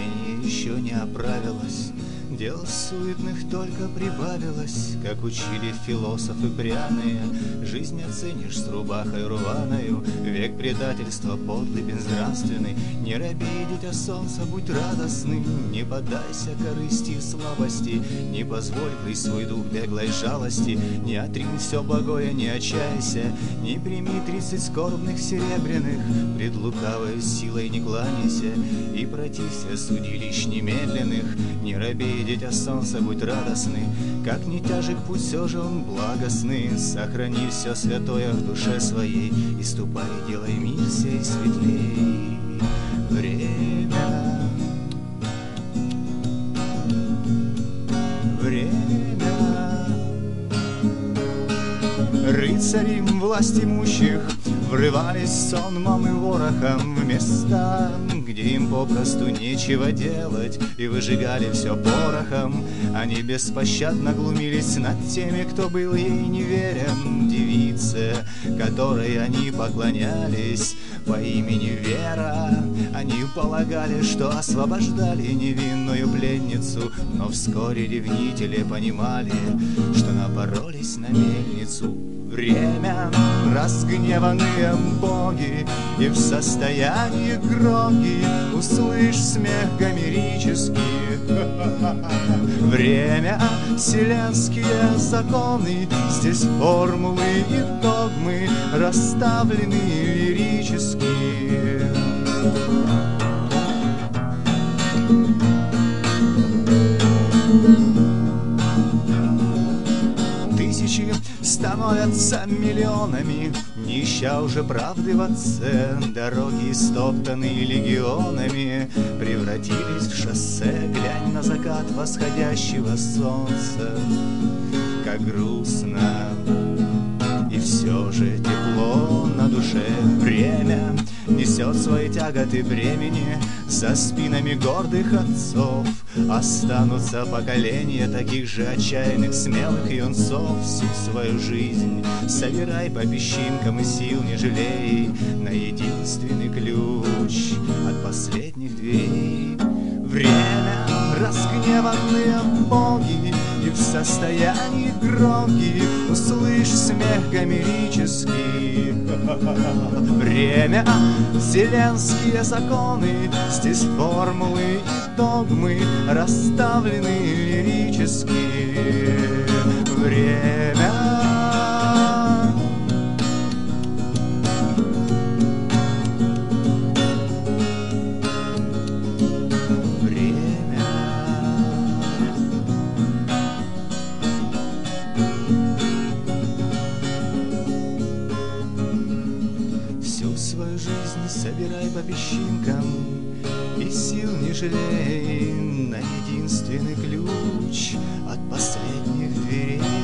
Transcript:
Настроение еще не оправилось, дел суетных только прибавилось, как учили философы пряные. Жизнь оценишь с рубахой рваною, век предательства подлый, безнравственный. Не робей, дитя солнца, будь радостным, не поддайся корысти и слабости, не позволь крыть свой дух беглой жалости, не отринь все благое, не отчайся, не прими 30 скорбных серебряных, пред лукавой силой не кланяйся и протився судилищ немедленных. Не робей, дитя солнца, будь радостный, как не тяжек путь, все же он благостный. Сохрани все святое в душе своей и ступай, делай мир сей светлей. Время, время, рыцари власть имущих врывались сонмом и ворохом в места, где им попросту нечего делать, и выжигали все порохом. Они беспощадно глумились над теми, кто был ей неверен. Девице, которой они поклонялись по имени Вера, они полагали, что освобождали невинную пленницу, но вскоре ревнители понимали, что напоролись на мельницу. Время, разгневанные боги, и в состоянии гроги услышь смех гомерический. Время, вселенские законы, здесь формулы и догмы расставлены лирически. Тысячи становятся миллионами, не ища уже правды в отце. Дороги, истоптанные легионами, превратились в шоссе. Глянь на закат восходящего солнца, как грустно, и все же тепло на душе. Время несет свои тяготы бремени, за спинами гордых отцов останутся поколения таких же отчаянных, смелых юнцов. Всю свою жизнь собирай по песчинкам и сил не жалей на единственный ключ от последних дверей. Время, разгневанные боги, и в состоянии гроги услышь смех гомерический. Время, вселенские законы, здесь формулы и догмы расставлены лирически. Время, свою жизнь собирай по песчинкам и сил не жалей на единственный ключ от последних дверей.